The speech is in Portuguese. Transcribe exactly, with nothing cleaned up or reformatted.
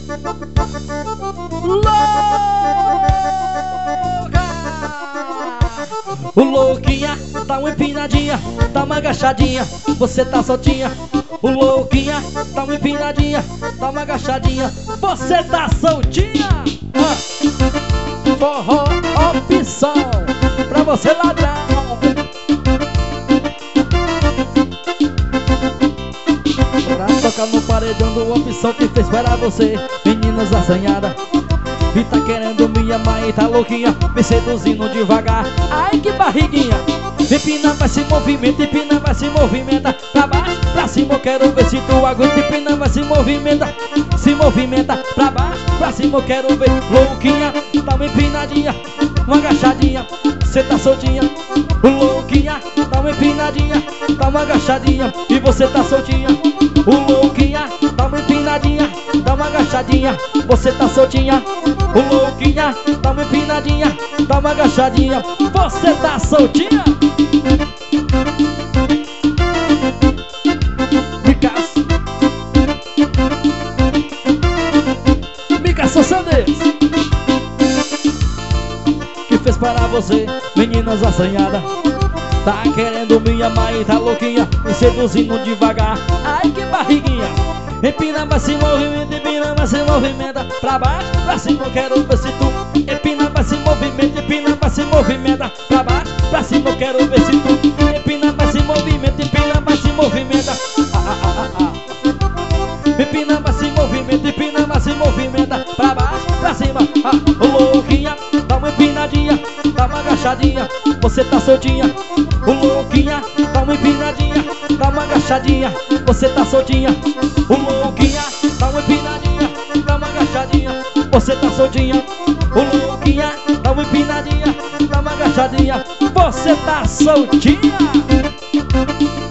O louquinha dá uma empinadinha, dá uma agachadinha, você tá soltinha. O louquinha dá uma empinadinha, dá uma agachadinha, você tá soltinha. Ah. Forró opção pra você ladrão. Pra tocar no paredão do opção que fez para você, meninas assanhadas. E tá querendo me amar e tá louquinha, me seduzindo devagar. Ai que barriguinha. Empina, vai se movimenta, empina, vai se movimenta. Pra baixo, pra cima, eu quero ver se tu aguenta. Empina, vai se movimenta, se movimenta. Pra baixo, pra cima, eu quero ver. Louquinha, dá uma empinadinha, uma agachadinha, cê tá soltinha. Louquinha, dá uma empinadinha, dá uma agachadinha, e você tá soltinha. O louquinha, dá uma empinadinha, dá uma agachadinha, você tá soltinha. O louquinha, dá uma empinadinha, dá uma agachadinha, você tá soltinha. Micaço Micaço Sandes, que fez para você, meninas assanhadas. Tá querendo me amar e tá louquinha, me seduzindo devagar. Ai que barriguinha. Empina, vai se movimenta, empina, vai se movimenta. Pra baixo, pra cima, eu quero ver se tu. Empina, vai se movimenta, empina, vai se movimenta. Pra baixo, pra cima, eu quero ver se tu. Empina, vai se movimenta, empina, vai se movimenta. Ah, ah, ah, ah, ah. Empina, vai se movimenta, empina, vai se movimenta. Pra baixo, pra cima, ah. O louquinha, dá uma empinadinha, dá uma agachadinha, você tá soltinha. O louquinha, dá uma empinadinha, dá uma agachadinha, você tá soltinha. O louquinha, dá uma empinadinha, dá uma agachadinha, você tá soltinha. O louquinha, dá uma empinadinha, dá uma agachadinha, você tá soltinha.